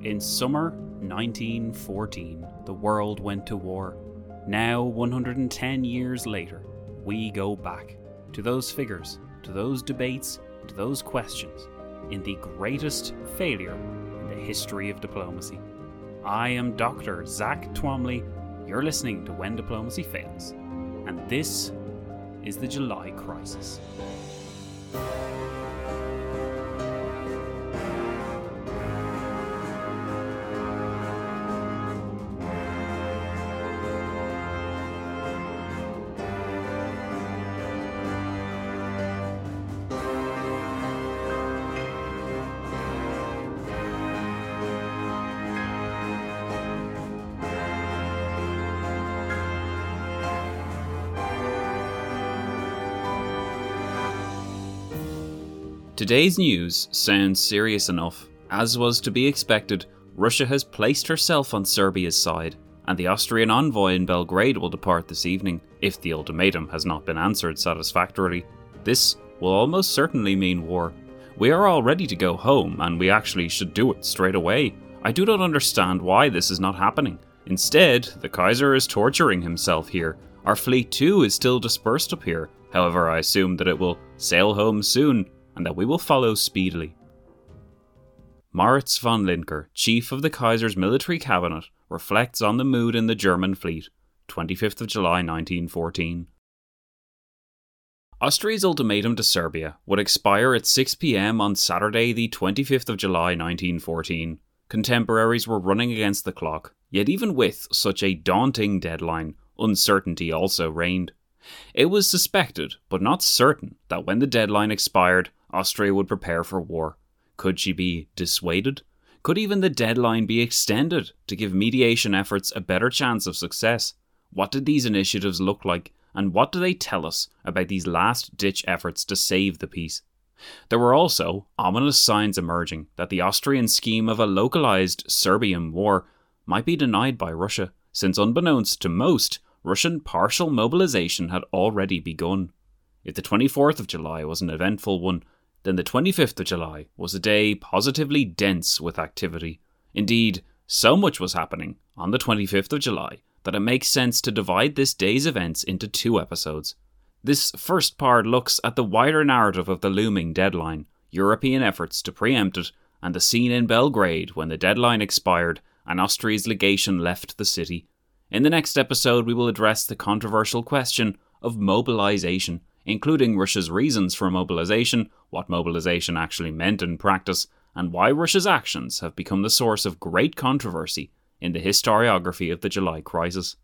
In summer 1914, the world went to war. Now, 110 years later, we go back to those figures, to those debates, to those questions, in the greatest failure in the history of diplomacy. I am Dr. Zach Twomley. You're listening to When Diplomacy Fails, and this is the July Crisis. Today's news sounds serious enough. As was to be expected, Russia has placed herself on Serbia's side, and the Austrian envoy in Belgrade will depart this evening, if the ultimatum has not been answered satisfactorily. This will almost certainly mean war. We are all ready to go home, and we actually should do it straight away. I do not understand why this is not happening. Instead, the Kaiser is torturing himself here. Our fleet too is still dispersed up here. However, I assume that it will sail home soon, and that we will follow speedily. Moritz von Lincker, chief of the Kaiser's military cabinet, reflects on the mood in the German fleet, 25th of July 1914. Austria's ultimatum to Serbia would expire at 6 p.m. on Saturday the 25th of July 1914. Contemporaries were running against the clock, yet even with such a daunting deadline, uncertainty also reigned. It was suspected, but not certain, that when the deadline expired, Austria would prepare for war. Could she be dissuaded? Could even the deadline be extended to give mediation efforts a better chance of success? What did these initiatives look like, and what do they tell us about these last-ditch efforts to save the peace? There were also ominous signs emerging that the Austrian scheme of a localized Serbian war might be denied by Russia, since unbeknownst to most, Russian partial mobilization had already begun. If the 24th of July was an eventful one, then the 25th of July was a day positively dense with activity. Indeed, so much was happening on the 25th of July that it makes sense to divide this day's events into two episodes. This first part looks at the wider narrative of the looming deadline, European efforts to preempt it, and the scene in Belgrade when the deadline expired and Austria's legation left the city. In the next episode, we will address the controversial question of mobilization, including Russia's reasons for mobilization, what mobilization actually meant in practice, and why Russia's actions have become the source of great controversy in the historiography of the July Crisis.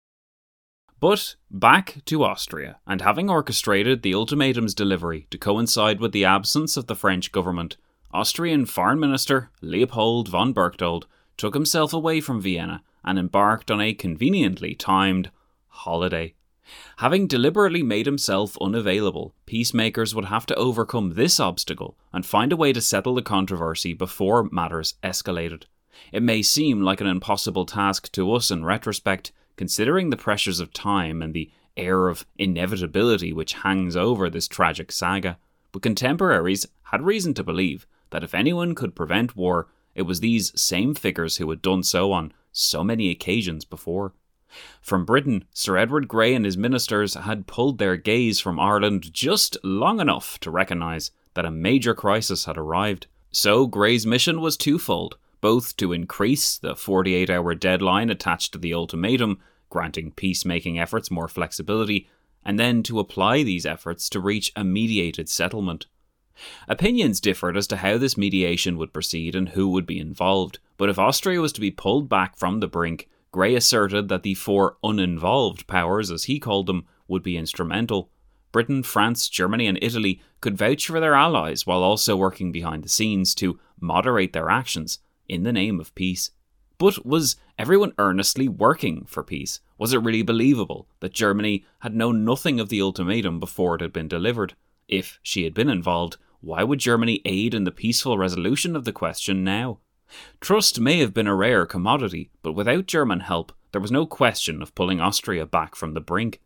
But back to Austria, and having orchestrated the ultimatum's delivery to coincide with the absence of the French government, Austrian Foreign Minister Leopold von Berchtold took himself away from Vienna and embarked on a conveniently timed holiday. Having deliberately made himself unavailable, peacemakers would have to overcome this obstacle and find a way to settle the controversy before matters escalated. It may seem like an impossible task to us in retrospect, considering the pressures of time and the air of inevitability which hangs over this tragic saga, but contemporaries had reason to believe that if anyone could prevent war, it was these same figures who had done so on so many occasions before. From Britain, Sir Edward Grey and his ministers had pulled their gaze from Ireland just long enough to recognise that a major crisis had arrived. So Grey's mission was twofold, both to increase the 48-hour deadline attached to the ultimatum, granting peacemaking efforts more flexibility, and then to apply these efforts to reach a mediated settlement. Opinions differed as to how this mediation would proceed and who would be involved, but if Austria was to be pulled back from the brink, Grey asserted that the four uninvolved powers, as he called them, would be instrumental. Britain, France, Germany and Italy could vouch for their allies while also working behind the scenes to moderate their actions in the name of peace. But was everyone earnestly working for peace? Was it really believable that Germany had known nothing of the ultimatum before it had been delivered? If she had been involved, why would Germany aid in the peaceful resolution of the question now? Trust may have been a rare commodity, but without German help, there was no question of pulling Austria back from the brink.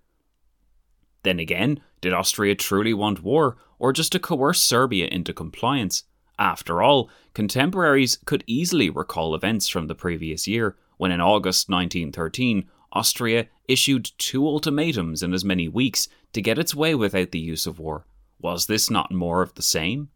Then again, did Austria truly want war, or just to coerce Serbia into compliance? After all, contemporaries could easily recall events from the previous year, when in August 1913, Austria issued 2 ultimatums in as many weeks to get its way without the use of war. Was this not more of the same?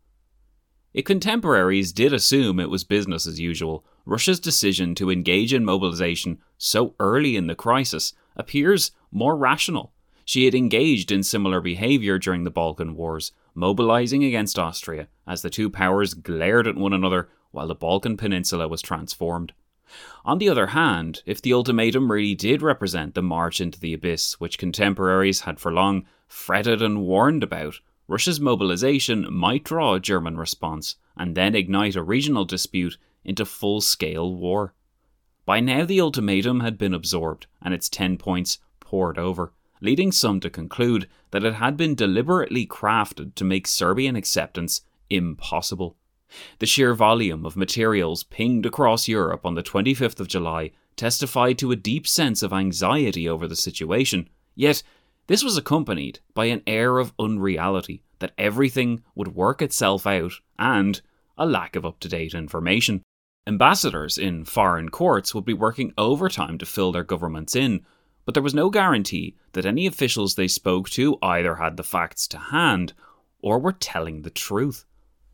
If contemporaries did assume it was business as usual, Russia's decision to engage in mobilization so early in the crisis appears more rational. She had engaged in similar behaviour during the Balkan Wars, mobilizing against Austria as the two powers glared at one another while the Balkan Peninsula was transformed. On the other hand, if the ultimatum really did represent the march into the abyss which contemporaries had for long fretted and warned about, Russia's mobilization might draw a German response and then ignite a regional dispute into full-scale war. By now the ultimatum had been absorbed and its 10 points poured over, leading some to conclude that it had been deliberately crafted to make Serbian acceptance impossible. The sheer volume of materials pinged across Europe on the 25th of July testified to a deep sense of anxiety over the situation, yet this was accompanied by an air of unreality that everything would work itself out and a lack of up-to-date information. Ambassadors in foreign courts would be working overtime to fill their governments in, but there was no guarantee that any officials they spoke to either had the facts to hand or were telling the truth.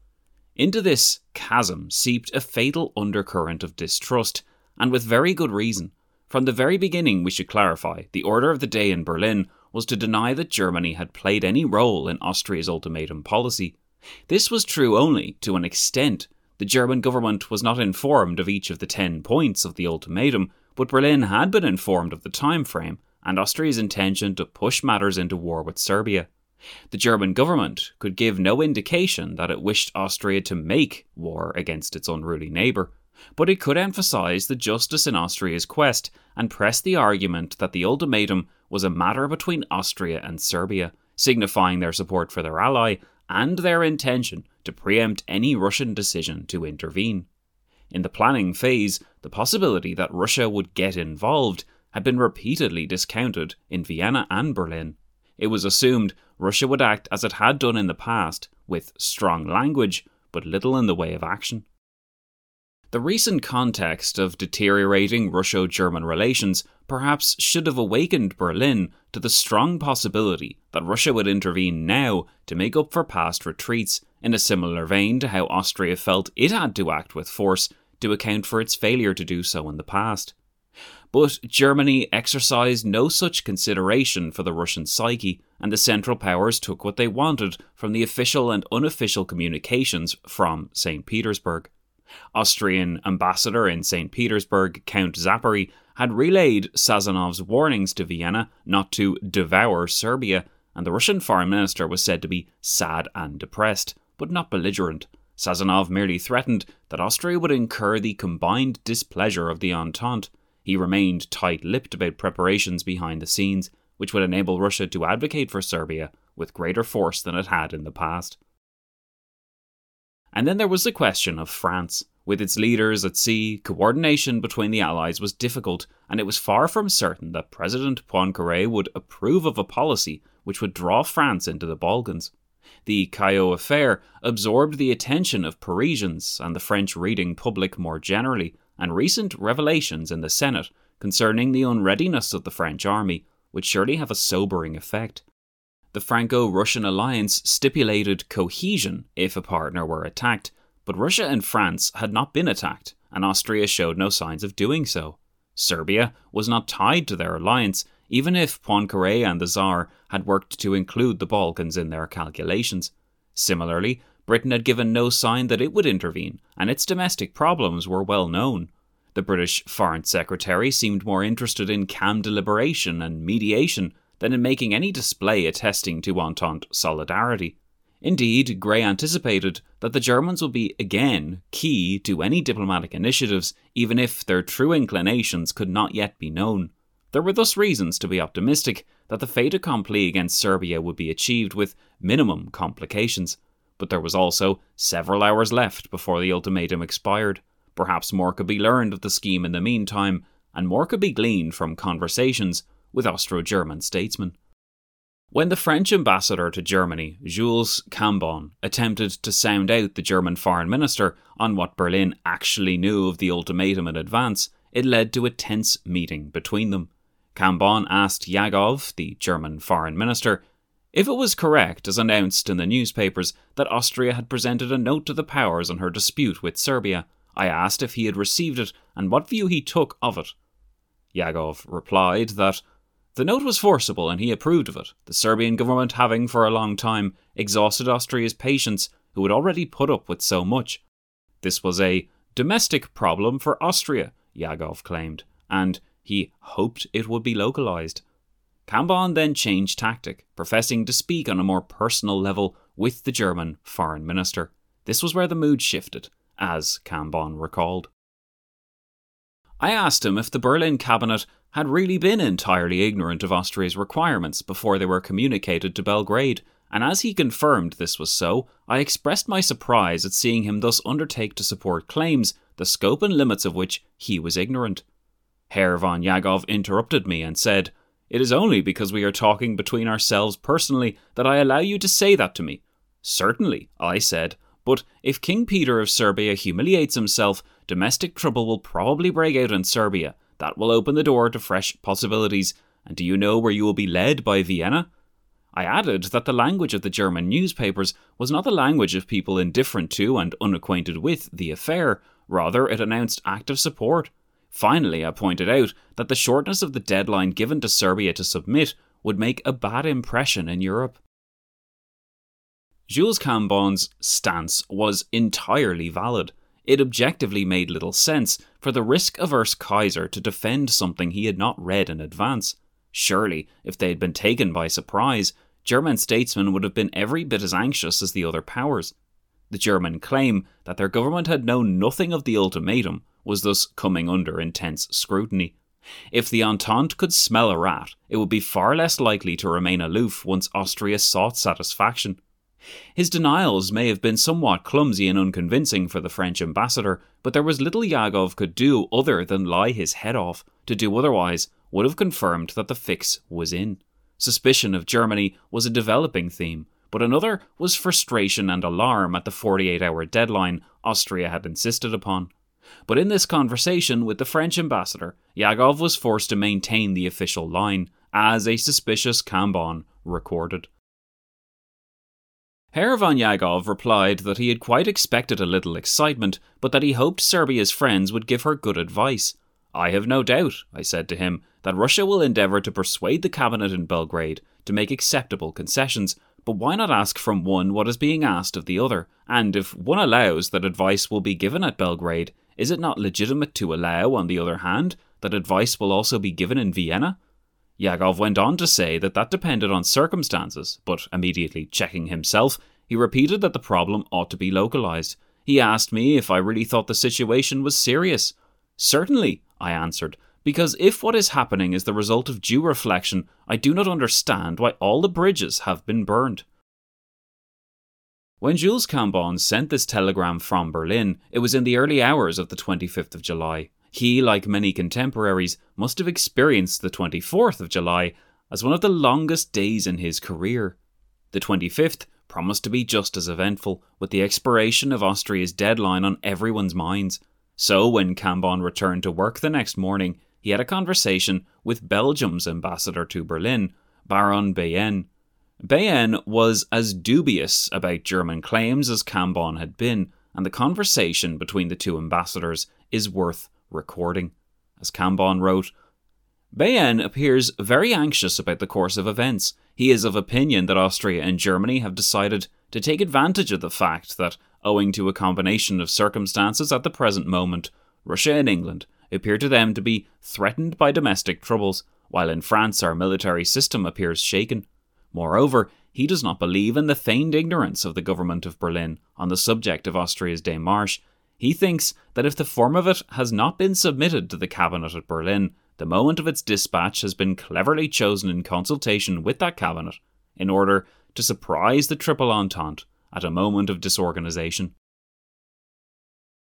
Into this chasm seeped a fatal undercurrent of distrust, and with very good reason. From the very beginning, we should clarify, the order of the day in Berlin was to deny that Germany had played any role in Austria's ultimatum policy. This was true only to an extent. The German government was not informed of each of the 10 points of the ultimatum, but Berlin had been informed of the time frame and Austria's intention to push matters into war with Serbia. The German government could give no indication that it wished Austria to make war against its unruly neighbour, but it could emphasise the justice in Austria's quest and press the argument that the ultimatum was a matter between Austria and Serbia, signifying their support for their ally and their intention to preempt any Russian decision to intervene. In the planning phase, the possibility that Russia would get involved had been repeatedly discounted in Vienna and Berlin. It was assumed Russia would act as it had done in the past, with strong language, but little in the way of action. The recent context of deteriorating Russo-German relations perhaps should have awakened Berlin to the strong possibility that Russia would intervene now to make up for past retreats, in a similar vein to how Austria felt it had to act with force to account for its failure to do so in the past. But Germany exercised no such consideration for the Russian psyche, and the Central Powers took what they wanted from the official and unofficial communications from St. Petersburg. Austrian ambassador in St. Petersburg, Count Zapory, had relayed Sazonov's warnings to Vienna not to devour Serbia, and the Russian foreign minister was said to be sad and depressed, but not belligerent. Sazonov merely threatened that Austria would incur the combined displeasure of the Entente. He remained tight-lipped about preparations behind the scenes, which would enable Russia to advocate for Serbia with greater force than it had in the past. And then there was the question of France. With its leaders at sea, coordination between the Allies was difficult, and it was far from certain that President Poincaré would approve of a policy which would draw France into the Balkans. The Caillaux affair absorbed the attention of Parisians and the French reading public more generally, and recent revelations in the Senate concerning the unreadiness of the French army would surely have a sobering effect. The Franco-Russian alliance stipulated cohesion if a partner were attacked, but Russia and France had not been attacked, and Austria showed no signs of doing so. Serbia was not tied to their alliance, even if Poincaré and the Tsar had worked to include the Balkans in their calculations. Similarly, Britain had given no sign that it would intervene, and its domestic problems were well known. The British Foreign Secretary seemed more interested in calm deliberation and mediation than in making any display attesting to Entente solidarity. Indeed, Grey anticipated that the Germans would be again key to any diplomatic initiatives, even if their true inclinations could not yet be known. There were thus reasons to be optimistic that the fait accompli against Serbia would be achieved with minimum complications, but there was also several hours left before the ultimatum expired. Perhaps more could be learned of the scheme in the meantime, and more could be gleaned from conversations with Austro-German statesmen. When the French ambassador to Germany, Jules Cambon, attempted to sound out the German foreign minister on what Berlin actually knew of the ultimatum in advance, it led to a tense meeting between them. Cambon asked Jagov, the German foreign minister, if it was correct, as announced in the newspapers, that Austria had presented a note to the powers on her dispute with Serbia. I asked if he had received it and what view he took of it. Jagov replied that the note was forcible and he approved of it, the Serbian government having for a long time exhausted Austria's patience, who had already put up with so much. This was a domestic problem for Austria, Jagov claimed, and he hoped it would be localised. Cambon then changed tactic, professing to speak on a more personal level with the German foreign minister. This was where the mood shifted, as Cambon recalled. I asked him if the Berlin cabinet had really been entirely ignorant of Austria's requirements before they were communicated to Belgrade, and as he confirmed this was so, I expressed my surprise at seeing him thus undertake to support claims, the scope and limits of which he was ignorant. Herr von Jagov interrupted me and said, "It is only because we are talking between ourselves personally that I allow you to say that to me." "Certainly," I said, "but if King Peter of Serbia humiliates himself, domestic trouble will probably break out in Serbia. That will open the door to fresh possibilities. And do you know where you will be led by Vienna?" I added that the language of the German newspapers was not the language of people indifferent to and unacquainted with the affair. Rather, it announced active support. Finally, I pointed out that the shortness of the deadline given to Serbia to submit would make a bad impression in Europe. Jules Cambon's stance was entirely valid. It objectively made little sense for the risk-averse Kaiser to defend something he had not read in advance. Surely, if they had been taken by surprise, German statesmen would have been every bit as anxious as the other powers. The German claim that their government had known nothing of the ultimatum was thus coming under intense scrutiny. If the Entente could smell a rat, it would be far less likely to remain aloof once Austria sought satisfaction. His denials may have been somewhat clumsy and unconvincing for the French ambassador, but there was little Jagov could do other than lie his head off. To do otherwise would have confirmed that the fix was in. Suspicion of Germany was a developing theme, but another was frustration and alarm at the 48-hour deadline Austria had insisted upon. But in this conversation with the French ambassador, Jagov was forced to maintain the official line, as a suspicious Cambon recorded. Herr von Jagov replied that he had quite expected a little excitement, but that he hoped Serbia's friends would give her good advice. "I have no doubt," I said to him, "that Russia will endeavour to persuade the cabinet in Belgrade to make acceptable concessions, but why not ask from one what is being asked of the other? And if one allows that advice will be given at Belgrade, is it not legitimate to allow, on the other hand, that advice will also be given in Vienna?" Jagov went on to say that depended on circumstances, but immediately checking himself, he repeated that the problem ought to be localised. He asked me if I really thought the situation was serious. "Certainly," I answered, "because if what is happening is the result of due reflection, I do not understand why all the bridges have been burned." When Jules Cambon sent this telegram from Berlin, it was in the early hours of the 25th of July. He, like many contemporaries, must have experienced the 24th of July as one of the longest days in his career. The 25th promised to be just as eventful, with the expiration of Austria's deadline on everyone's minds. So when Cambon returned to work the next morning, he had a conversation with Belgium's ambassador to Berlin, Baron Bayenne. Bayenne was as dubious about German claims as Cambon had been, and the conversation between the two ambassadors is worth recording. As Cambon wrote, "Bayenne appears very anxious about the course of events. He is of opinion that Austria and Germany have decided to take advantage of the fact that, owing to a combination of circumstances at the present moment, Russia and England appear to them to be threatened by domestic troubles, while in France our military system appears shaken. Moreover, he does not believe in the feigned ignorance of the government of Berlin on the subject of Austria's démarche. He thinks that if the form of it has not been submitted to the cabinet at Berlin, the moment of its dispatch has been cleverly chosen in consultation with that cabinet in order to surprise the Triple Entente at a moment of disorganisation."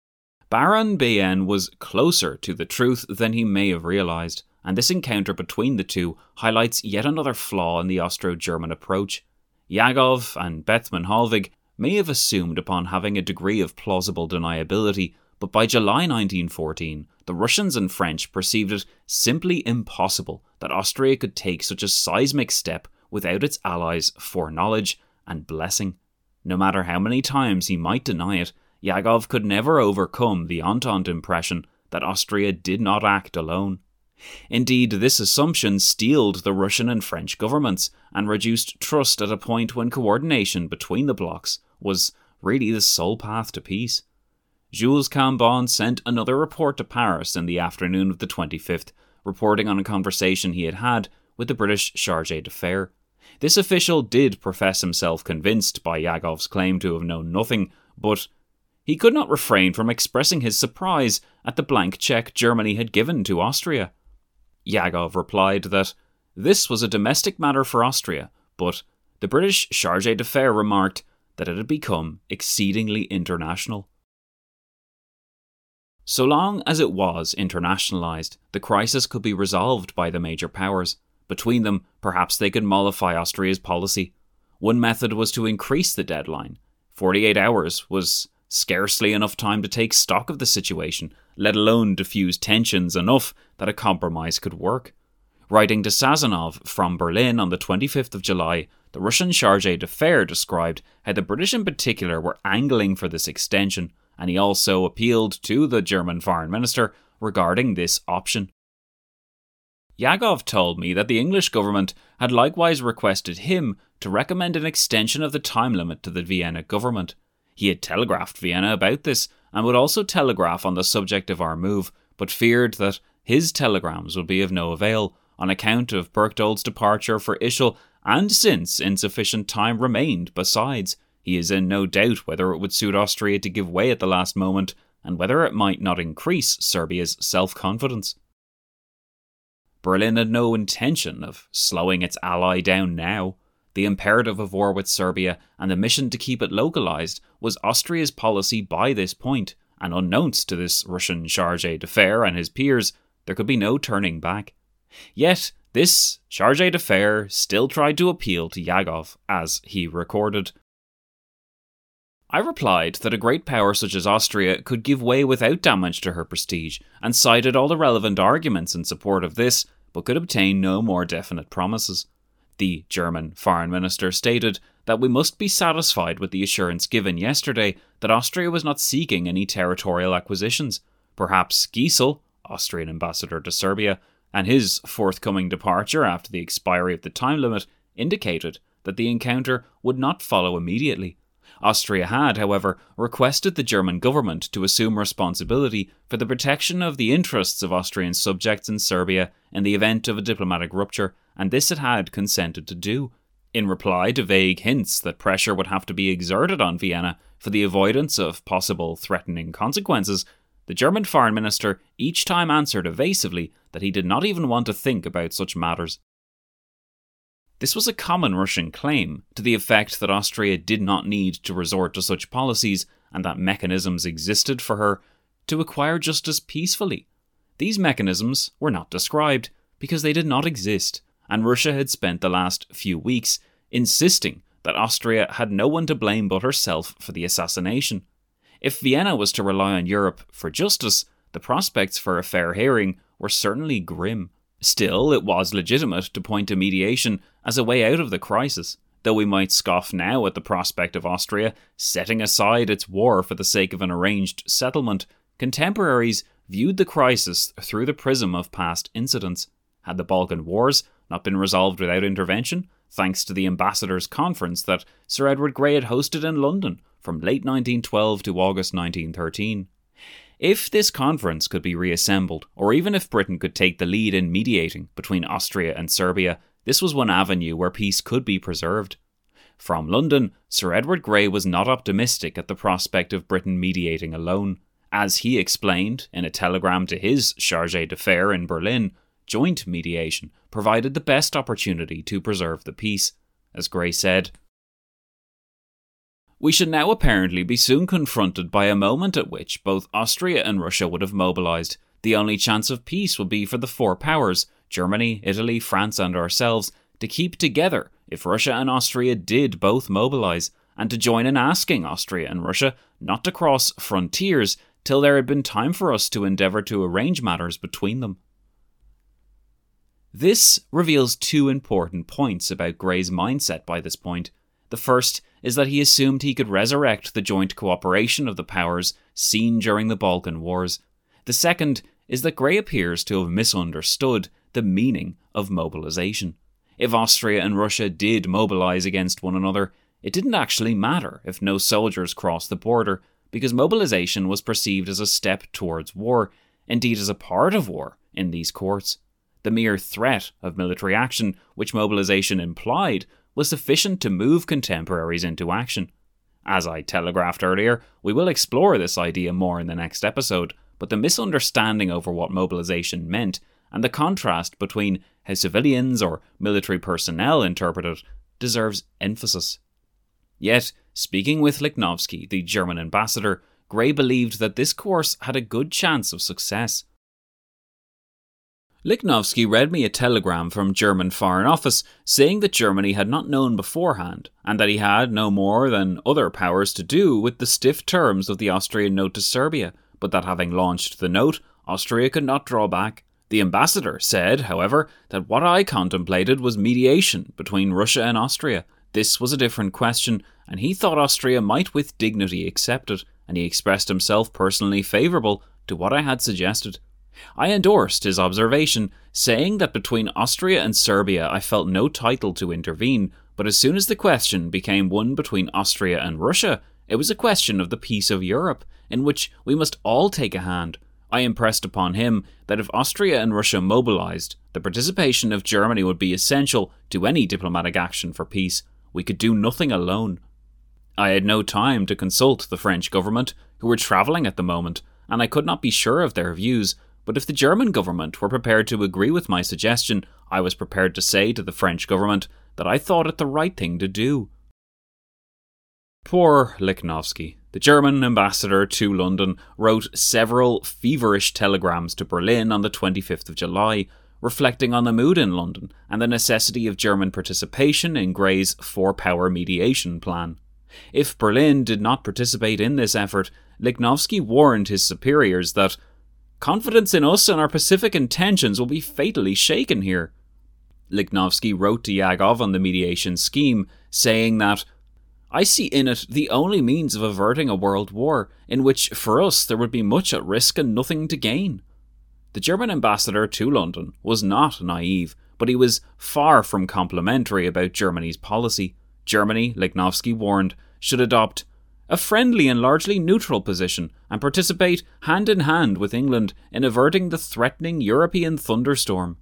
Baron BN was closer to the truth than he may have realised, and this encounter between the two highlights yet another flaw in the Austro-German approach. Jagov and Bethmann Hollweg may have assumed upon having a degree of plausible deniability, but by July 1914, the Russians and French perceived it simply impossible that Austria could take such a seismic step without its allies' foreknowledge and blessing. No matter how many times he might deny it, Jagov could never overcome the Entente impression that Austria did not act alone. Indeed, this assumption steeled the Russian and French governments and reduced trust at a point when coordination between the blocs was really the sole path to peace. Jules Cambon sent another report to Paris in the afternoon of the 25th, reporting on a conversation he had had with the British Chargé d'Affaires. This official did profess himself convinced by Jagov's claim to have known nothing, but he could not refrain from expressing his surprise at the blank cheque Germany had given to Austria. Jagov replied that this was a domestic matter for Austria, but the British Chargé d'Affaires remarked that it had become exceedingly international. So long as it was internationalised, the crisis could be resolved by the major powers. Between them, perhaps they could mollify Austria's policy. One method was to increase the deadline. 48 hours was scarcely enough time to take stock of the situation, let alone diffuse tensions enough that a compromise could work. Writing to Sazonov from Berlin on the 25th of July, the Russian Chargé d'Affaires described how the British in particular were angling for this extension, and he also appealed to the German foreign minister regarding this option. Jagov told me that the English government had likewise requested him to recommend an extension of the time limit to the Vienna government. He had telegraphed Vienna about this and would also telegraph on the subject of our move, but feared that his telegrams would be of no avail on account of Berchtold's departure for Ischl, and since insufficient time remained besides. He is in no doubt whether it would suit Austria to give way at the last moment, and whether it might not increase Serbia's self-confidence. Berlin had no intention of slowing its ally down now. The imperative of war with Serbia and the mission to keep it localised was Austria's policy by this point, and unknowns to this Russian Chargé d'Affaires and his peers, there could be no turning back. Yet, this Chargé d'Affaires still tried to appeal to Jagov, as he recorded. I replied that a great power such as Austria could give way without damage to her prestige, and cited all the relevant arguments in support of this, but could obtain no more definite promises. The German foreign minister stated that we must be satisfied with the assurance given yesterday that Austria was not seeking any territorial acquisitions. Perhaps Giesel, Austrian ambassador to Serbia, and his forthcoming departure after the expiry of the time limit indicated that the encounter would not follow immediately. Austria had, however, requested the German government to assume responsibility for the protection of the interests of Austrian subjects in Serbia in the event of a diplomatic rupture, and this it had consented to do. In reply to vague hints that pressure would have to be exerted on Vienna for the avoidance of possible threatening consequences, the German foreign minister each time answered evasively that he did not even want to think about such matters. This was a common Russian claim, to the effect that Austria did not need to resort to such policies and that mechanisms existed for her to acquire justice peacefully. These mechanisms were not described because they did not exist, and Russia had spent the last few weeks insisting that Austria had no one to blame but herself for the assassination. If Vienna was to rely on Europe for justice, the prospects for a fair hearing were certainly grim. Still, it was legitimate to point to mediation as a way out of the crisis, though we might scoff now at the prospect of Austria setting aside its war for the sake of an arranged settlement. Contemporaries viewed the crisis through the prism of past incidents. Had the Balkan Wars not been resolved without intervention, thanks to the ambassadors' conference that Sir Edward Grey had hosted in London from late 1912 to August 1913? If this conference could be reassembled, or even if Britain could take the lead in mediating between Austria and Serbia, this was one avenue where peace could be preserved. From London, Sir Edward Grey was not optimistic at the prospect of Britain mediating alone. As he explained in a telegram to his Chargé d'Affaires in Berlin, joint mediation provided the best opportunity to preserve the peace. As Grey said, We should now apparently be soon confronted by a moment at which both Austria and Russia would have mobilised. The only chance of peace would be for the four powers, Germany, Italy, France and ourselves, to keep together if Russia and Austria did both mobilise, and to join in asking Austria and Russia not to cross frontiers till there had been time for us to endeavour to arrange matters between them. This reveals two important points about Grey's mindset by this point. The first is that he assumed he could resurrect the joint cooperation of the powers seen during the Balkan Wars. The second is that Grey appears to have misunderstood the meaning of mobilisation. If Austria and Russia did mobilise against one another, it didn't actually matter if no soldiers crossed the border, because mobilisation was perceived as a step towards war, indeed as a part of war in these courts. The mere threat of military action, which mobilisation implied, was sufficient to move contemporaries into action. As I telegraphed earlier, we will explore this idea more in the next episode, but the misunderstanding over what mobilisation meant, and the contrast between how civilians or military personnel interpret it, deserves emphasis. Yet, speaking with Lichnowsky, the German ambassador, Grey believed that this course had a good chance of success. Lichnowsky read me a telegram from German Foreign Office saying that Germany had not known beforehand, and that he had no more than other powers to do with the stiff terms of the Austrian note to Serbia, but that having launched the note, Austria could not draw back. The ambassador said, however, that what I contemplated was mediation between Russia and Austria. This was a different question, and he thought Austria might with dignity accept it, and he expressed himself personally favourable to what I had suggested. I endorsed his observation, saying that between Austria and Serbia I felt no title to intervene, but as soon as the question became one between Austria and Russia, it was a question of the peace of Europe, in which we must all take a hand. I impressed upon him that if Austria and Russia mobilised, the participation of Germany would be essential to any diplomatic action for peace. We could do nothing alone. I had no time to consult the French government, who were travelling at the moment, and I could not be sure of their views, but if the German government were prepared to agree with my suggestion, I was prepared to say to the French government that I thought it the right thing to do. Poor Lichnowsky. The German ambassador to London wrote several feverish telegrams to Berlin on the 25th of July, reflecting on the mood in London and the necessity of German participation in Grey's four-power mediation plan. If Berlin did not participate in this effort, Lichnowsky warned his superiors that confidence in us and our pacific intentions will be fatally shaken here. Lichnowsky wrote to Yagov on the mediation scheme, saying that, I see in it the only means of averting a world war, in which for us there would be much at risk and nothing to gain. The German ambassador to London was not naive, but he was far from complimentary about Germany's policy. Germany, Lichnowsky warned, should adopt a friendly and largely neutral position and participate hand in hand with England in averting the threatening European thunderstorm.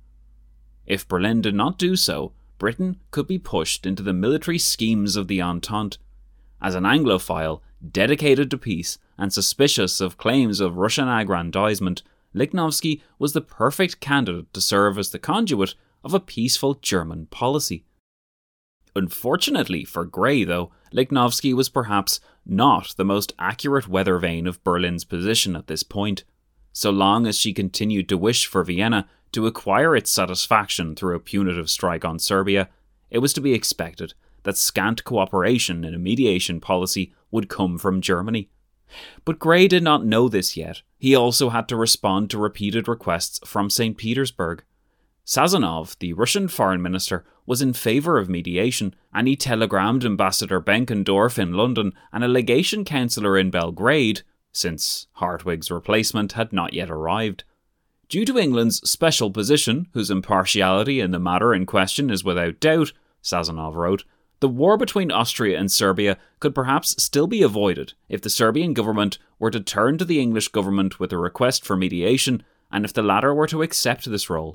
If Berlin did not do so, Britain could be pushed into the military schemes of the Entente. As an Anglophile, dedicated to peace and suspicious of claims of Russian aggrandizement, Lichnowsky was the perfect candidate to serve as the conduit of a peaceful German policy. Unfortunately for Grey, though, Lichnowsky was perhaps not the most accurate weather vane of Berlin's position at this point. So long as she continued to wish for Vienna to acquire its satisfaction through a punitive strike on Serbia, it was to be expected that scant cooperation in a mediation policy would come from Germany. But Grey did not know this yet. He also had to respond to repeated requests from St. Petersburg. Sazonov, the Russian foreign minister, was in favour of mediation, and he telegrammed Ambassador Benkendorf in London and a legation councillor in Belgrade, since Hartwig's replacement had not yet arrived. Due to England's special position, whose impartiality in the matter in question is without doubt, Sazonov wrote, the war between Austria and Serbia could perhaps still be avoided if the Serbian government were to turn to the English government with a request for mediation, and if the latter were to accept this role.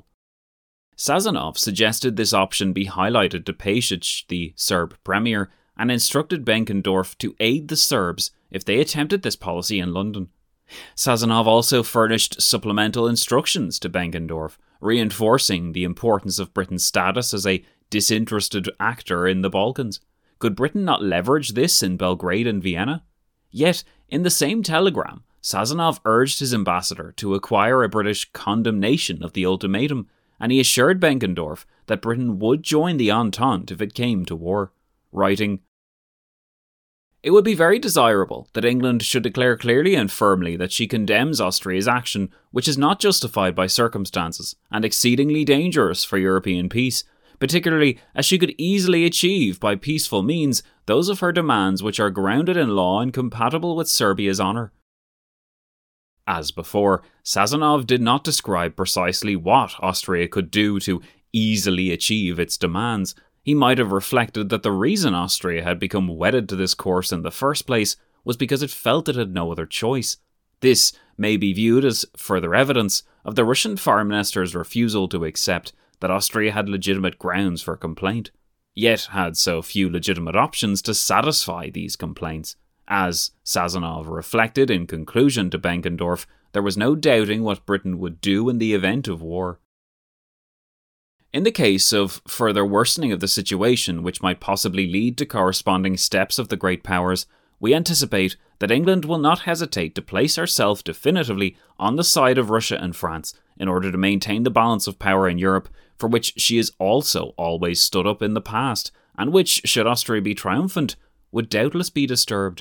Sazonov suggested this option be highlighted to Pasic, the Serb premier, and instructed Benkendorf to aid the Serbs if they attempted this policy in London. Sazonov also furnished supplemental instructions to Benkendorf, reinforcing the importance of Britain's status as a disinterested actor in the Balkans. Could Britain not leverage this in Belgrade and Vienna? Yet, in the same telegram, Sazonov urged his ambassador to acquire a British condemnation of the ultimatum, and he assured Benckendorff that Britain would join the Entente if it came to war, writing, "It would be very desirable that England should declare clearly and firmly that she condemns Austria's action, which is not justified by circumstances and exceedingly dangerous for European peace, particularly as she could easily achieve by peaceful means those of her demands which are grounded in law and compatible with Serbia's honour." As before, Sazonov did not describe precisely what Austria could do to easily achieve its demands. He might have reflected that the reason Austria had become wedded to this course in the first place was because it felt it had no other choice. This may be viewed as further evidence of the Russian Foreign Minister's refusal to accept that Austria had legitimate grounds for complaint, yet had so few legitimate options to satisfy these complaints. As Sazonov reflected in conclusion to Benckendorff, there was no doubting what Britain would do in the event of war. In the case of further worsening of the situation, which might possibly lead to corresponding steps of the great powers, we anticipate that England will not hesitate to place herself definitively on the side of Russia and France in order to maintain the balance of power in Europe, for which she has also always stood up in the past, and which, should Austria be triumphant, would doubtless be disturbed.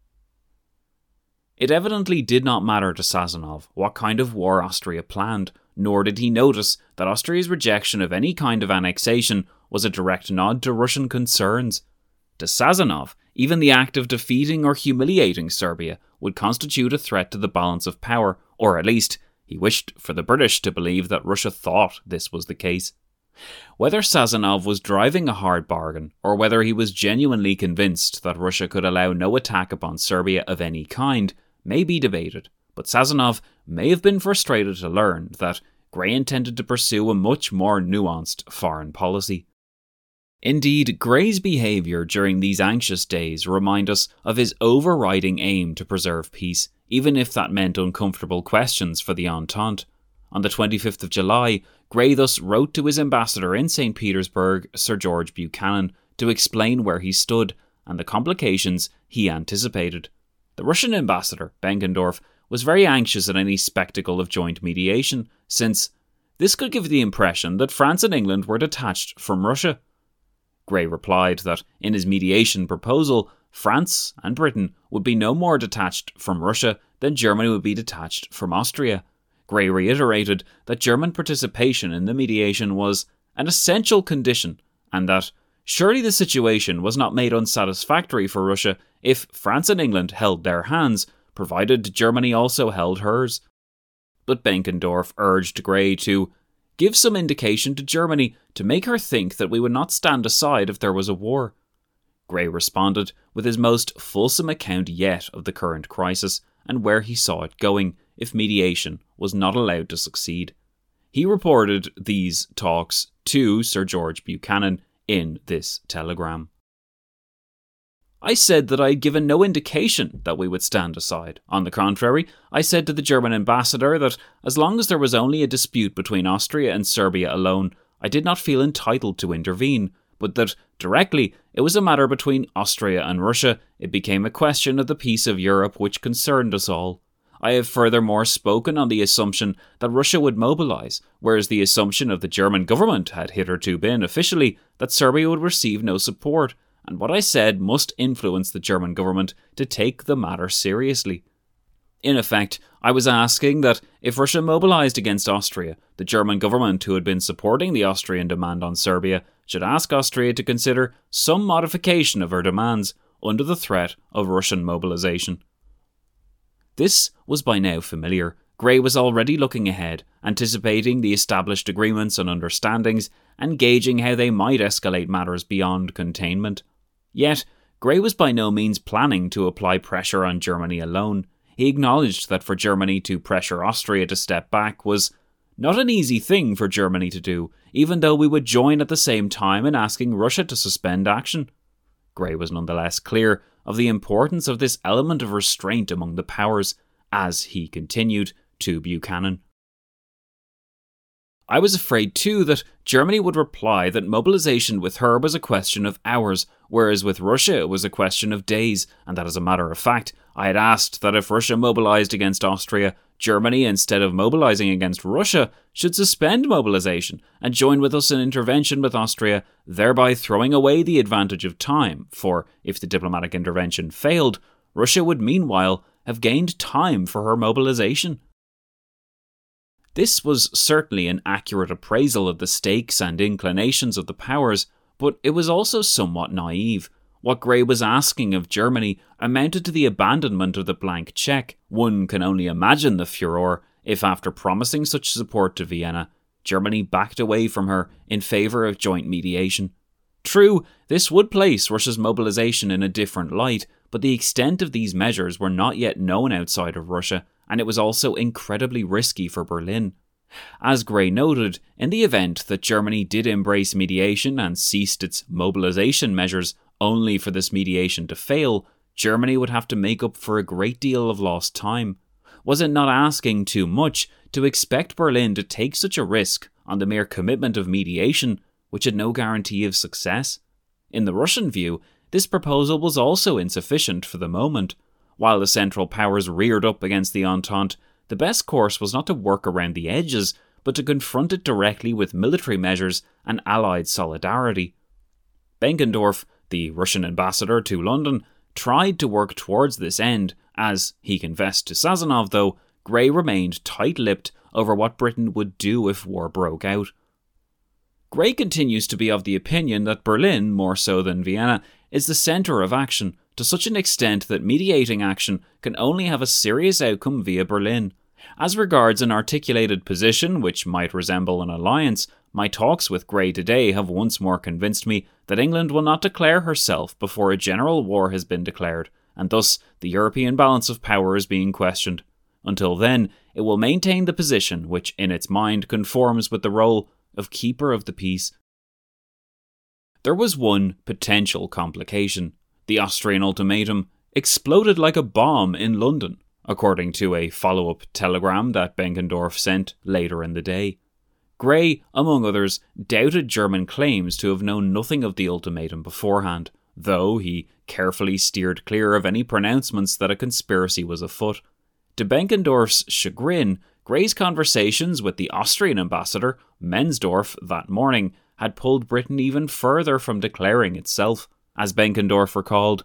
It evidently did not matter to Sazonov what kind of war Austria planned, nor did he notice that Austria's rejection of any kind of annexation was a direct nod to Russian concerns. To Sazonov, even the act of defeating or humiliating Serbia would constitute a threat to the balance of power, or at least he wished for the British to believe that Russia thought this was the case. Whether Sazonov was driving a hard bargain, or whether he was genuinely convinced that Russia could allow no attack upon Serbia of any kind, may be debated, but Sazonov may have been frustrated to learn that Grey intended to pursue a much more nuanced foreign policy. Indeed, Grey's behaviour during these anxious days remind us of his overriding aim to preserve peace, even if that meant uncomfortable questions for the Entente. On the 25th of July, Grey thus wrote to his ambassador in St. Petersburg, Sir George Buchanan, to explain where he stood and the complications he anticipated. The Russian ambassador, Benckendorff, was very anxious at any spectacle of joint mediation, since this could give the impression that France and England were detached from Russia. Grey replied that in his mediation proposal, France and Britain would be no more detached from Russia than Germany would be detached from Austria. Grey reiterated that German participation in the mediation was an essential condition, and that surely the situation was not made unsatisfactory for Russia if France and England held their hands, provided Germany also held hers. But Benckendorff urged Grey to give some indication to Germany to make her think that we would not stand aside if there was a war. Grey responded with his most fulsome account yet of the current crisis and where he saw it going if mediation was not allowed to succeed. He reported these talks to Sir George Buchanan in this telegram. I said that I had given no indication that we would stand aside. On the contrary, I said to the German ambassador that as long as there was only a dispute between Austria and Serbia alone, I did not feel entitled to intervene, but that directly it was a matter between Austria and Russia, it became a question of the peace of Europe which concerned us all. I have furthermore spoken on the assumption that Russia would mobilise, whereas the assumption of the German government had hitherto been officially that Serbia would receive no support, and what I said must influence the German government to take the matter seriously. In effect, I was asking that if Russia mobilised against Austria, the German government, who had been supporting the Austrian demand on Serbia, should ask Austria to consider some modification of her demands under the threat of Russian mobilisation. This was by now familiar. Grey was already looking ahead, anticipating the established agreements and understandings, and gauging how they might escalate matters beyond containment. Yet, Grey was by no means planning to apply pressure on Germany alone. He acknowledged that for Germany to pressure Austria to step back was not an easy thing for Germany to do, even though we would join at the same time in asking Russia to suspend action. Grey was nonetheless clear of the importance of this element of restraint among the powers, as he continued to Buchanan. I was afraid too that Germany would reply that mobilization with her was a question of hours, whereas with Russia it was a question of days, and that as a matter of fact, I had asked that if Russia mobilized against Austria, Germany, instead of mobilizing against Russia, should suspend mobilization and join with us in intervention with Austria, thereby throwing away the advantage of time, for if the diplomatic intervention failed, Russia would meanwhile have gained time for her mobilization. This was certainly an accurate appraisal of the stakes and inclinations of the powers, but it was also somewhat naive. What Grey was asking of Germany amounted to the abandonment of the blank cheque. One can only imagine the furor if, after promising such support to Vienna, Germany backed away from her in favour of joint mediation. True, this would place Russia's mobilization in a different light, but the extent of these measures were not yet known outside of Russia, and it was also incredibly risky for Berlin. As Grey noted, in the event that Germany did embrace mediation and ceased its mobilization measures only for this mediation to fail, Germany would have to make up for a great deal of lost time. Was it not asking too much to expect Berlin to take such a risk on the mere commitment of mediation, which had no guarantee of success? In the Russian view, this proposal was also insufficient for the moment. While the Central Powers reared up against the Entente, the best course was not to work around the edges, but to confront it directly with military measures and Allied solidarity. Benckendorff, the Russian ambassador to London, tried to work towards this end. As he confessed to Sazonov, though, Grey remained tight-lipped over what Britain would do if war broke out. Grey continues to be of the opinion that Berlin, more so than Vienna, is the centre of action, to such an extent that mediating action can only have a serious outcome via Berlin. As regards an articulated position which might resemble an alliance, my talks with Grey today have once more convinced me that England will not declare herself before a general war has been declared, and thus the European balance of power is being questioned. Until then, it will maintain the position which in its mind conforms with the role of keeper of the peace. There was one potential complication. The Austrian ultimatum exploded like a bomb in London, according to a follow-up telegram that Benckendorff sent later in the day. Grey, among others, doubted German claims to have known nothing of the ultimatum beforehand, though he carefully steered clear of any pronouncements that a conspiracy was afoot. To Benckendorff's chagrin, Grey's conversations with the Austrian ambassador, Mensdorff, that morning had pulled Britain even further from declaring itself. As Benckendorff recalled,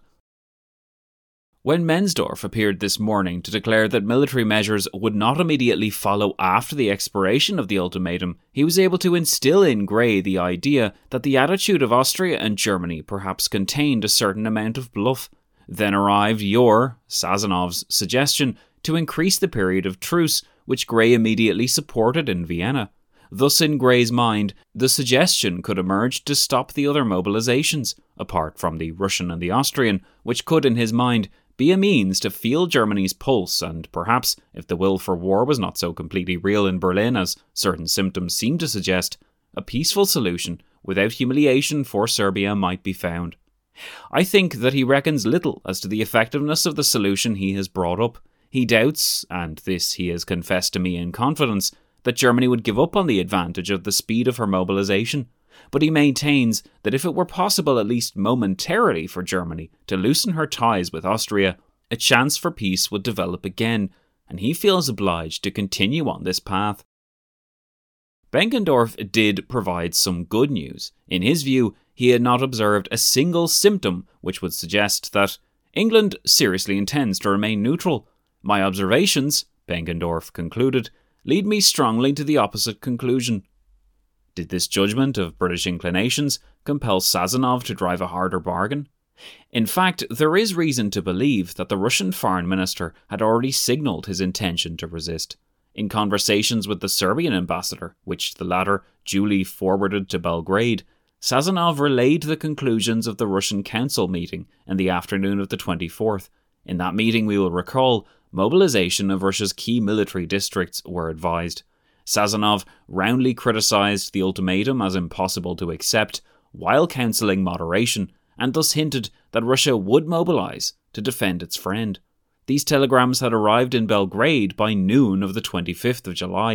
when Mensdorff appeared this morning to declare that military measures would not immediately follow after the expiration of the ultimatum, he was able to instill in Grey the idea that the attitude of Austria and Germany perhaps contained a certain amount of bluff. Then arrived Sazonov's suggestion to increase the period of truce, which Grey immediately supported in Vienna. Thus, in Grey's mind, the suggestion could emerge to stop the other mobilizations, apart from the Russian and the Austrian, which could, in his mind, be a means to feel Germany's pulse and perhaps, if the will for war was not so completely real in Berlin as certain symptoms seem to suggest, a peaceful solution without humiliation for Serbia might be found. I think that he reckons little as to the effectiveness of the solution he has brought up. He doubts, and this he has confessed to me in confidence, that Germany would give up on the advantage of the speed of her mobilization, but he maintains that if it were possible at least momentarily for Germany to loosen her ties with Austria, a chance for peace would develop again, and he feels obliged to continue on this path. Benckendorff did provide some good news. In his view, he had not observed a single symptom which would suggest that England seriously intends to remain neutral. My observations, Benckendorff concluded, lead me strongly to the opposite conclusion. Did this judgment of British inclinations compel Sazonov to drive a harder bargain? In fact, there is reason to believe that the Russian foreign minister had already signalled his intention to resist. In conversations with the Serbian ambassador, which the latter duly forwarded to Belgrade, Sazonov relayed the conclusions of the Russian Council meeting in the afternoon of the 24th. In that meeting, we will recall, mobilization of Russia's key military districts were advised. Sazonov roundly criticised the ultimatum as impossible to accept, while counselling moderation, and thus hinted that Russia would mobilise to defend its friend. These telegrams had arrived in Belgrade by noon of the 25th of July,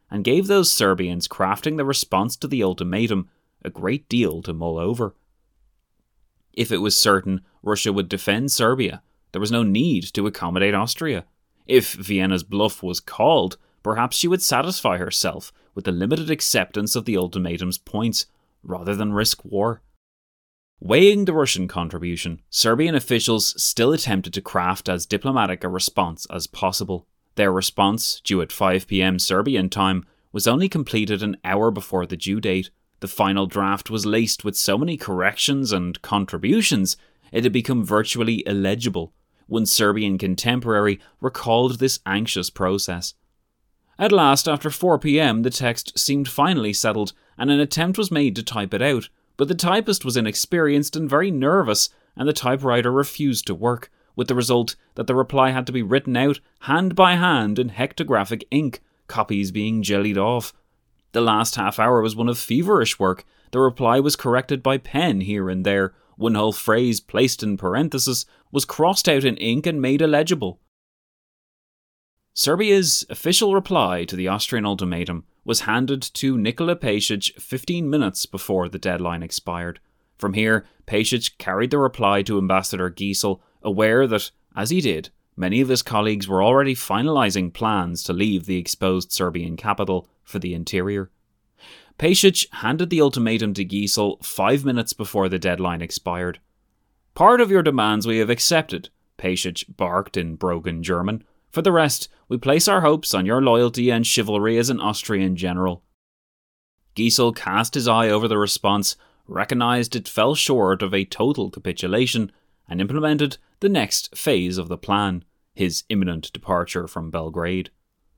and gave those Serbians crafting the response to the ultimatum a great deal to mull over. If it was certain Russia would defend Serbia, there was no need to accommodate Austria. If Vienna's bluff was called, perhaps she would satisfy herself with the limited acceptance of the ultimatum's points, rather than risk war. Weighing the Russian contribution, Serbian officials still attempted to craft as diplomatic a response as possible. Their response, due at 5 p.m. Serbian time, was only completed an hour before the due date. The final draft was laced with so many corrections and contributions, it had become virtually illegible. One Serbian contemporary recalled this anxious process. At last, after 4 p.m, the text seemed finally settled, and an attempt was made to type it out, but the typist was inexperienced and very nervous, and the typewriter refused to work, with the result that the reply had to be written out hand by hand in hectographic ink, copies being jellied off. The last half hour was one of feverish work. The reply was corrected by pen here and there. One whole phrase placed in parenthesis was crossed out in ink and made illegible. Serbia's official reply to the Austrian ultimatum was handed to Nikola Pasic 15 minutes before the deadline expired. From here, Pasic carried the reply to Ambassador Giesel, aware that, as he did, many of his colleagues were already finalising plans to leave the exposed Serbian capital for the interior. Pasic handed the ultimatum to Giesel 5 minutes before the deadline expired. "Part of your demands we have accepted," Pasic barked in broken German. "For the rest, we place our hopes on your loyalty and chivalry as an Austrian general." Giesel cast his eye over the response, recognised it fell short of a total capitulation, and implemented the next phase of the plan, his imminent departure from Belgrade.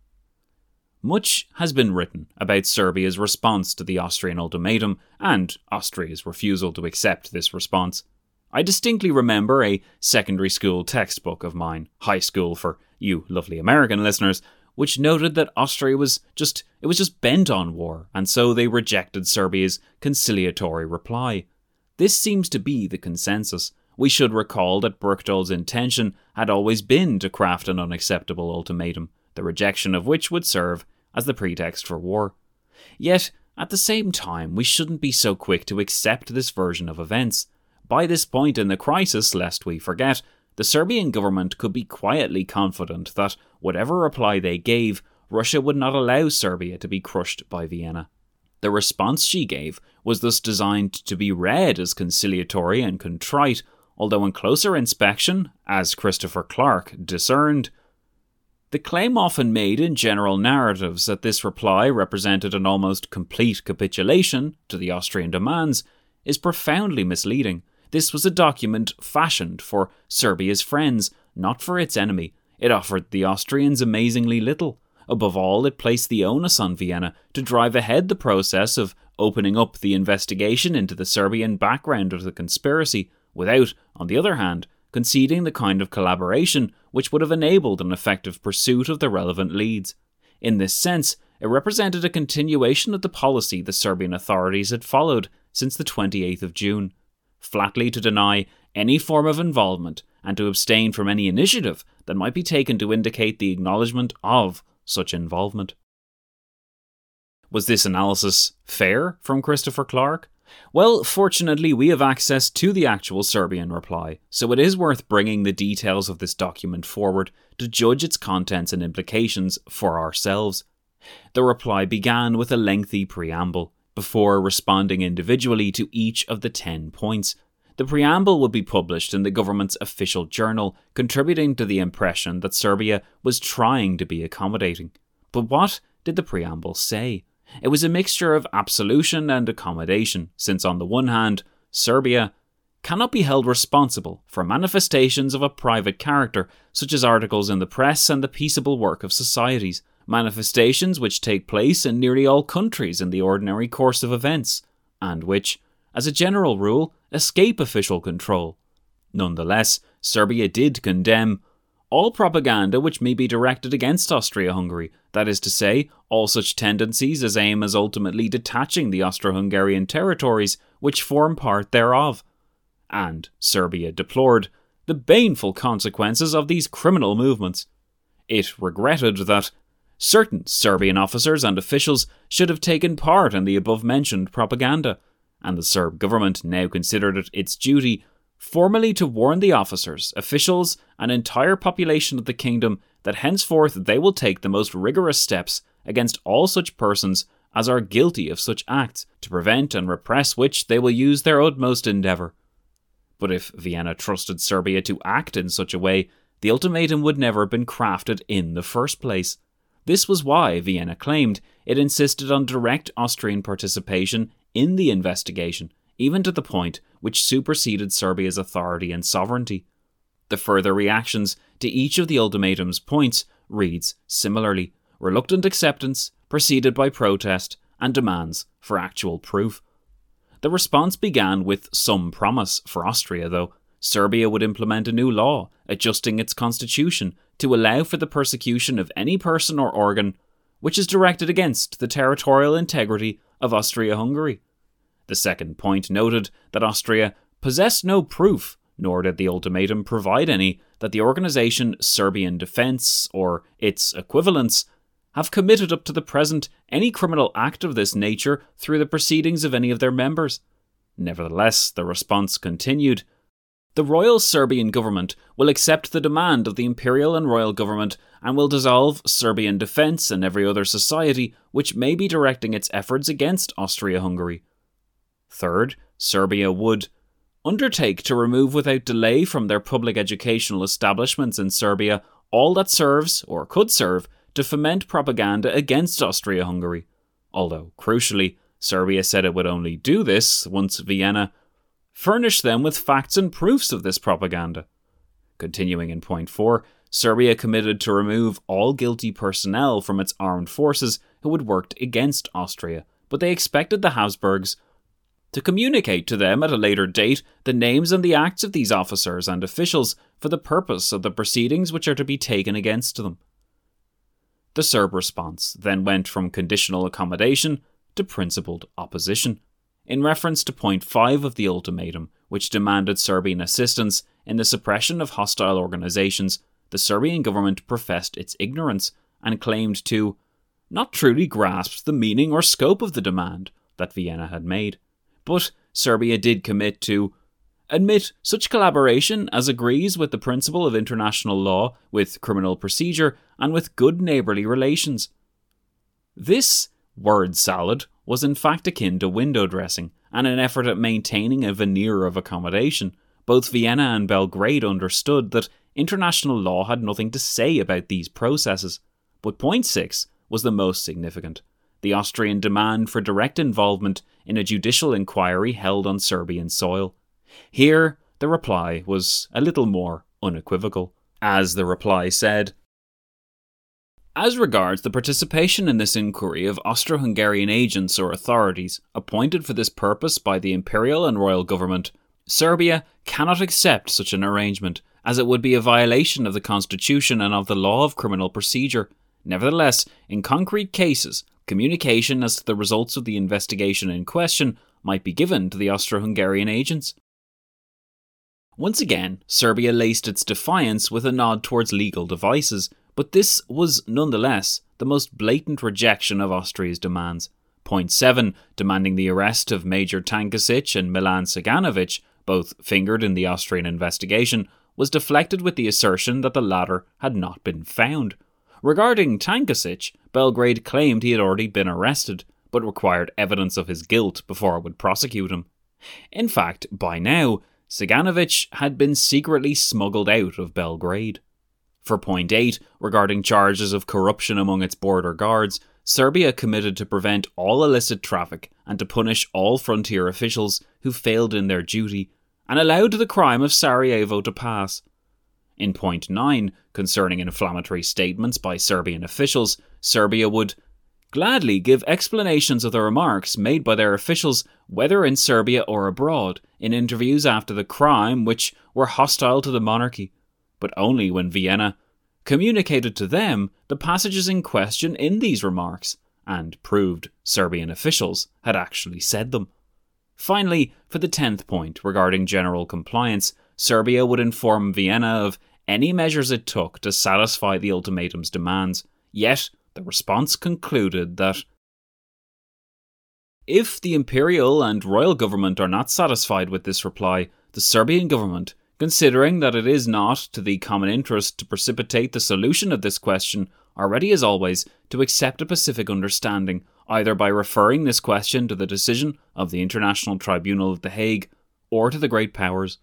Much has been written about Serbia's response to the Austrian ultimatum and Austria's refusal to accept this response. I distinctly remember a secondary school textbook of mine, high school for you lovely American listeners, which noted that Austria was just bent on war, and so they rejected Serbia's conciliatory reply. This seems to be the consensus. We should recall that Berchtold's intention had always been to craft an unacceptable ultimatum, the rejection of which would serve as the pretext for war. Yet, at the same time, we shouldn't be so quick to accept this version of events. By this point in the crisis, lest we forget, the Serbian government could be quietly confident that, whatever reply they gave, Russia would not allow Serbia to be crushed by Vienna. The response she gave was thus designed to be read as conciliatory and contrite, although on closer inspection, as Christopher Clark discerned, the claim often made in general narratives that this reply represented an almost complete capitulation to the Austrian demands is profoundly misleading. This was a document fashioned for Serbia's friends, not for its enemy. It offered the Austrians amazingly little. Above all, it placed the onus on Vienna to drive ahead the process of opening up the investigation into the Serbian background of the conspiracy, without, on the other hand, conceding the kind of collaboration which would have enabled an effective pursuit of the relevant leads. In this sense, it represented a continuation of the policy the Serbian authorities had followed since the 28th of June. Flatly to deny any form of involvement and to abstain from any initiative that might be taken to indicate the acknowledgement of such involvement. Was this analysis fair from Christopher Clark? Well, fortunately we have access to the actual Serbian reply, so it is worth bringing the details of this document forward to judge its contents and implications for ourselves. The reply began with a lengthy preamble, before responding individually to each of the 10 points. The preamble would be published in the government's official journal, contributing to the impression that Serbia was trying to be accommodating. But what did the preamble say? It was a mixture of absolution and accommodation, since on the one hand, Serbia cannot be held responsible for manifestations of a private character, such as articles in the press and the peaceable work of societies, manifestations which take place in nearly all countries in the ordinary course of events, and which, as a general rule, escape official control. Nonetheless, Serbia did condemn all propaganda which may be directed against Austria-Hungary, that is to say, all such tendencies as aim as ultimately detaching the Austro-Hungarian territories which form part thereof. And Serbia deplored the baneful consequences of these criminal movements. It regretted that Certain Serbian officers and officials should have taken part in the above-mentioned propaganda, and the Serb government now considered it its duty formally to warn the officers, officials, and entire population of the kingdom that henceforth they will take the most rigorous steps against all such persons as are guilty of such acts, to prevent and repress which they will use their utmost endeavour. But if Vienna trusted Serbia to act in such a way, the ultimatum would never have been crafted in the first place. This was why Vienna claimed it insisted on direct Austrian participation in the investigation, even to the point which superseded Serbia's authority and sovereignty. The further reactions to each of the ultimatum's points reads similarly: reluctant acceptance, preceded by protest, and demands for actual proof. The response began with some promise for Austria, though. Serbia would implement a new law, adjusting its constitution to allow for the persecution of any person or organ which is directed against the territorial integrity of Austria-Hungary. The second point noted that Austria possessed no proof, nor did the ultimatum provide any, that the organisation Serbian Defence, or its equivalents, have committed up to the present any criminal act of this nature through the proceedings of any of their members. Nevertheless, the response continued: the Royal Serbian Government will accept the demand of the Imperial and Royal Government and will dissolve Serbian Defence and every other society which may be directing its efforts against Austria-Hungary. Third, Serbia would undertake to remove without delay from their public educational establishments in Serbia all that serves, or could serve, to foment propaganda against Austria-Hungary. Although, crucially, Serbia said it would only do this once Vienna furnished them with facts and proofs of this propaganda. Continuing in point 4, Serbia committed to remove all guilty personnel from its armed forces who had worked against Austria, but they expected the Habsburgs to communicate to them at a later date the names and the acts of these officers and officials for the purpose of the proceedings which are to be taken against them. The Serb response then went from conditional accommodation to principled opposition. In reference to point 5 of the ultimatum, which demanded Serbian assistance in the suppression of hostile organisations, the Serbian government professed its ignorance and claimed to not truly grasp the meaning or scope of the demand that Vienna had made. But Serbia did commit to admit such collaboration as agrees with the principle of international law, with criminal procedure, and with good neighbourly relations. This word salad was in fact akin to window dressing, and an effort at maintaining a veneer of accommodation. Both Vienna and Belgrade understood that international law had nothing to say about these processes. But point 6 was the most significant: the Austrian demand for direct involvement in a judicial inquiry held on Serbian soil. Here, the reply was a little more unequivocal. As the reply said, as regards the participation in this inquiry of Austro-Hungarian agents or authorities appointed for this purpose by the Imperial and Royal Government, Serbia cannot accept such an arrangement, as it would be a violation of the Constitution and of the law of criminal procedure. Nevertheless, in concrete cases, communication as to the results of the investigation in question might be given to the Austro-Hungarian agents. Once again, Serbia laced its defiance with a nod towards legal devices, but this was nonetheless the most blatant rejection of Austria's demands. Point 7, demanding the arrest of Major Tankasic and Milan Saganovic, both fingered in the Austrian investigation, was deflected with the assertion that the latter had not been found. Regarding Tankasic, Belgrade claimed he had already been arrested, but required evidence of his guilt before it would prosecute him. In fact, by now, Saganovic had been secretly smuggled out of Belgrade. For point 8, regarding charges of corruption among its border guards, Serbia committed to prevent all illicit traffic and to punish all frontier officials who failed in their duty, and allowed the crime of Sarajevo to pass. In point 9, concerning inflammatory statements by Serbian officials, Serbia would gladly give explanations of the remarks made by their officials, whether in Serbia or abroad, in interviews after the crime which were hostile to the monarchy, but only when Vienna communicated to them the passages in question in these remarks, and proved Serbian officials had actually said them. Finally, for the 10th point regarding general compliance, Serbia would inform Vienna of any measures it took to satisfy the ultimatum's demands, yet the response concluded that if the imperial and royal government are not satisfied with this reply, the Serbian government, considering that it is not to the common interest to precipitate the solution of this question, are ready as always to accept a pacific understanding, either by referring this question to the decision of the International Tribunal of The Hague or to the Great Powers.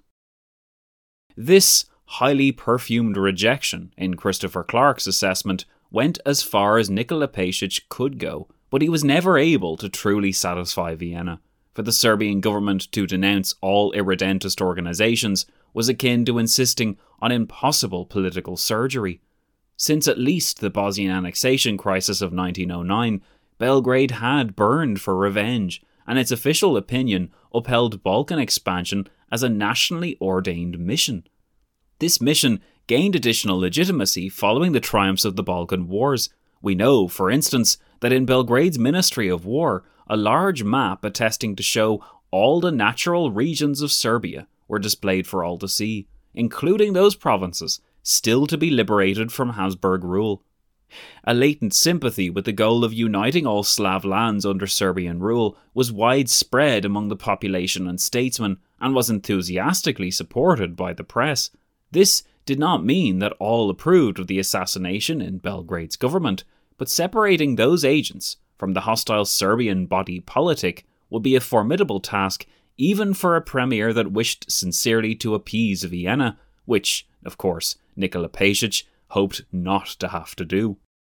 This highly perfumed rejection, in Christopher Clark's assessment, went as far as Nikola Pasic could go, but he was never able to truly satisfy Vienna. For the Serbian government to denounce all irredentist organisations was akin to insisting on impossible political surgery. Since at least the Bosnian annexation crisis of 1909, Belgrade had burned for revenge, and its official opinion upheld Balkan expansion as a nationally ordained mission. This mission gained additional legitimacy following the triumphs of the Balkan Wars. We know, for instance, that in Belgrade's Ministry of War, a large map attesting to show all the natural regions of Serbia were displayed for all to see, including those provinces still to be liberated from Habsburg rule. A latent sympathy with the goal of uniting all Slav lands under Serbian rule was widespread among the population and statesmen, and was enthusiastically supported by the press. This did not mean that all approved of the assassination in Belgrade's government, but separating those agents from the hostile Serbian body politic would be a formidable task even for a premier that wished sincerely to appease Vienna, which, of course, Nikola Pasic hoped not to have to do.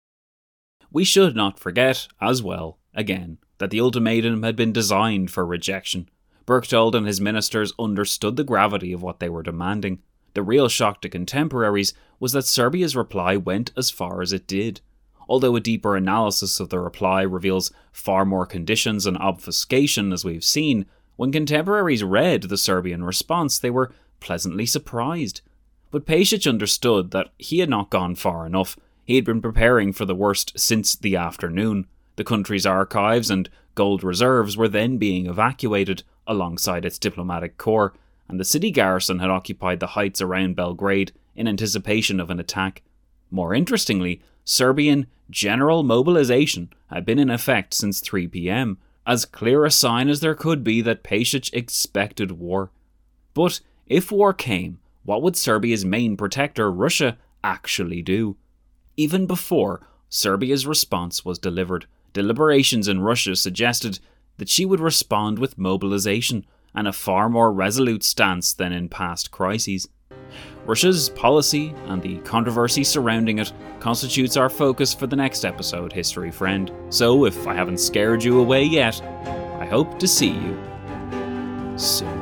We should not forget, as well, again, that the ultimatum had been designed for rejection. Berchtold and his ministers understood the gravity of what they were demanding. The real shock to contemporaries was that Serbia's reply went as far as it did. Although a deeper analysis of the reply reveals far more conditions and obfuscation, as we've seen, when contemporaries read the Serbian response, they were pleasantly surprised. But Pasic understood that he had not gone far enough. He had been preparing for the worst since the afternoon. The country's archives and gold reserves were then being evacuated alongside its diplomatic corps, and the city garrison had occupied the heights around Belgrade in anticipation of an attack. More interestingly, Serbian general mobilization had been in effect since 3 p.m, as clear a sign as there could be that Pasic expected war. But if war came, what would Serbia's main protector, Russia, actually do? Even before Serbia's response was delivered, deliberations in Russia suggested that she would respond with mobilization and a far more resolute stance than in past crises. Russia's policy and the controversy surrounding it constitutes our focus for the next episode, History Friend. So if I haven't scared you away yet, I hope to see you soon.